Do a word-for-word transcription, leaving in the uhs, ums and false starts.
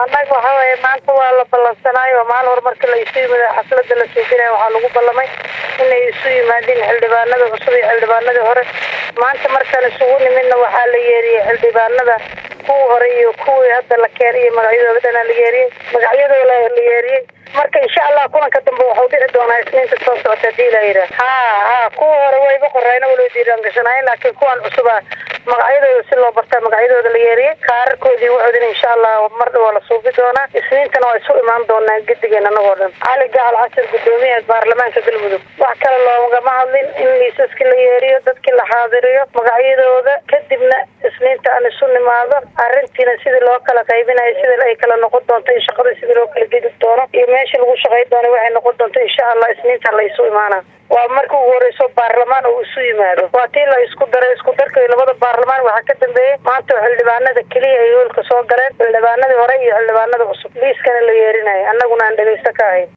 annaga waxa weeye maanta waa la ballansanaayo oo maalin hore markii la isu yimid xafladda la suubinayo waxaa lagu ballamay inay isu yimaadeen xildhibaanada cusub iyo xildhibaanadii hore maanta markaan isugu nimidna waxaa la yeeriyey xildhibaanada kuwii hore iyo kuwii hadda la keenay iyo magacyadooda dhan la yeeriyey magacyadooda la yeeriyey marka insha Allah kulanka dambe wuxuu dhici doonaa isniinta soo socota hadii la yiraahdo ha ha kuwa hore way ba qorayna wali diiran gashanay laakiin kuwan cusub magacyadooda si loo barta magacyadooda la yeeriyey kaarkoodii wuxuu insha Allah mar dhow la suubi doonaa isniintana way soo imaan doonaa gidigeena anagoo dhan Ali Gacal Casir gudoomiyaha baarlamaanka Galmudug wax kale loogama hadlin in liisaska la yeeriyo dadkii la xaadiriyo magacyadooda kadibna isniinta aan isu nimaado arrintiina sidii loo kala qaybinayo sidii ay kala noqon doonto shaqada sidii loo kala gedi doono iyo meesha lagu shaqeyn doono waxay noqon doonto insha Allah isniinta la isu imaana waa markii ugu horeyso baarlamaan uu isu yimaado waa tii la isku daray isku darkay labada baarlamaan waxa ka dambeeyay maanta xildhibaanada kaliya ay hoolka soo galeen xildhibaanadii hore iyo xildhibaanada cusub liiskana la yeerinayo annaguna aan dhageysta ka ahayn